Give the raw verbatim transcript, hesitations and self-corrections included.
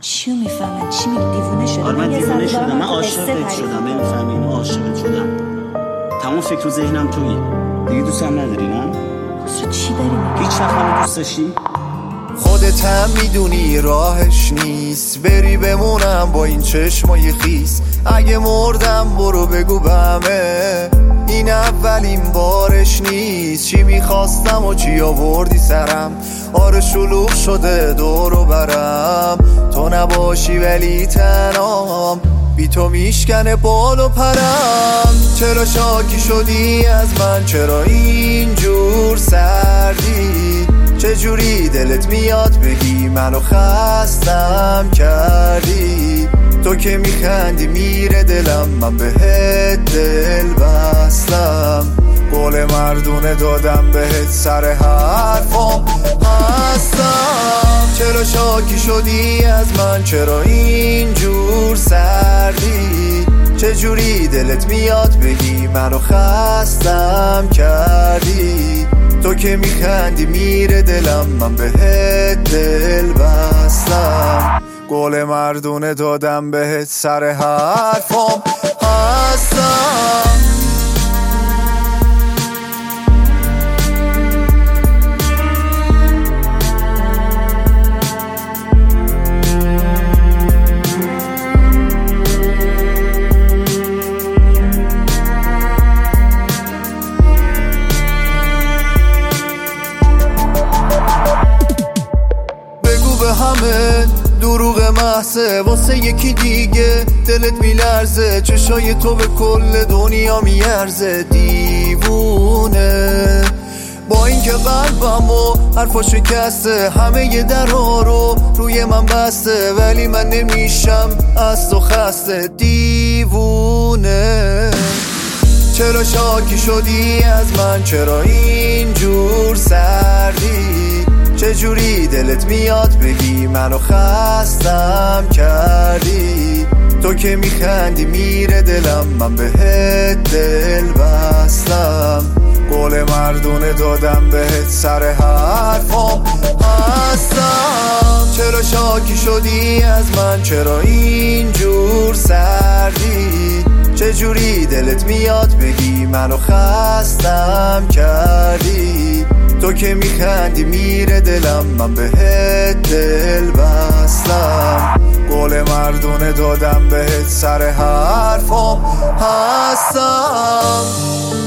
چیو میفهمن؟ چی میگی؟ دیوونه شدم؟ آره من دیوونه شدم، من عاشقت شدم، نمیفهمی اینو، عاشقت شدم. تمام فکر و ذهنم تویی. دیگه دوستم نداری نه؟ خسرو چی داری میگی؟ هیچ وقت منو دوست داشتی؟ خودت هم میدونی راهش نیست بری بمونم با این چشمای خیس. اگه مردم برو بگو به همه این اولین بارش نیست. چی میخواستم و چی آوردی سرم، آره شلوغ شده دورو برم. تو نباشی ولی تنام، بی تو میشکنه بال و پرم. چرا شاکی شدی از من، چرا اینجور سردی؟ چجوری دلت میاد بگی منو خستم کردی؟ تو که میخندی میره دلم، من بهت دل بستم. قول مردونه دادم بهت سر حرفم هستم. چرا شاکی شدی از من، چرا اینجور سردی؟ چجوری دلت میاد بگی منو خستم کردی؟ تو که میخندی میره دلم، من بهت دل بستم. قول مردونه دادم بهت سر حرفم هستم. همه دروغ محضه واسه یکی دیگه، دلت میلرزه، چشای تو به کل دنیا میارزه. دیوونه با اینکه قلبم و حرفا شکسته، همه ی درها رو روی من بسته، ولی من نمیشم از تو خسته. دیوونه چرا شاکی شدی از من، چرا اینجور سردی؟ چجوری دلت میاد بگی منو خستم کردی؟ تو که میخندی میره دلم، من بهت دل بستم. قول مردونه دادم بهت سر حرفم هستم. چرا شاکی شدی از من، چرا اینجور سردی؟ چجوری دلت میاد بگی منو خستم کردی؟ تو که میخندی میره دلم، من بهت دل بستم. قول مردونه دادم بهت سر حرفم هستم.